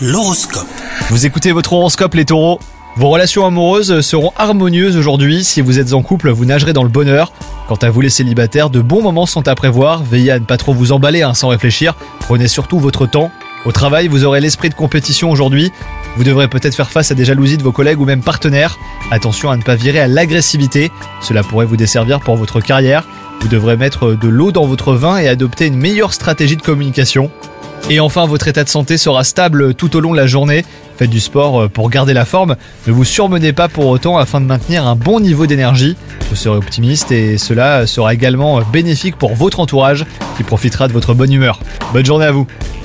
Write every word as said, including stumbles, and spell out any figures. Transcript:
L'horoscope. Vous écoutez votre horoscope les taureaux. Vos relations amoureuses seront harmonieuses aujourd'hui. Si vous êtes en couple, vous nagerez dans le bonheur. Quant à vous les célibataires, de bons moments sont à prévoir. Veillez à ne pas trop vous emballer hein, sans réfléchir. Prenez surtout votre temps. Au travail, vous aurez l'esprit de compétition aujourd'hui. Vous devrez peut-être faire face à des jalousies de vos collègues ou même partenaires. Attention à ne pas virer à l'agressivité. Cela pourrait vous desservir pour votre carrière. Vous devrez mettre de l'eau dans votre vin et adopter une meilleure stratégie de communication. Et enfin, votre état de santé sera stable tout au long de la journée. Faites du sport pour garder la forme. Ne vous surmenez pas pour autant afin de maintenir un bon niveau d'énergie. Vous serez optimiste et cela sera également bénéfique pour votre entourage qui profitera de votre bonne humeur. Bonne journée à vous.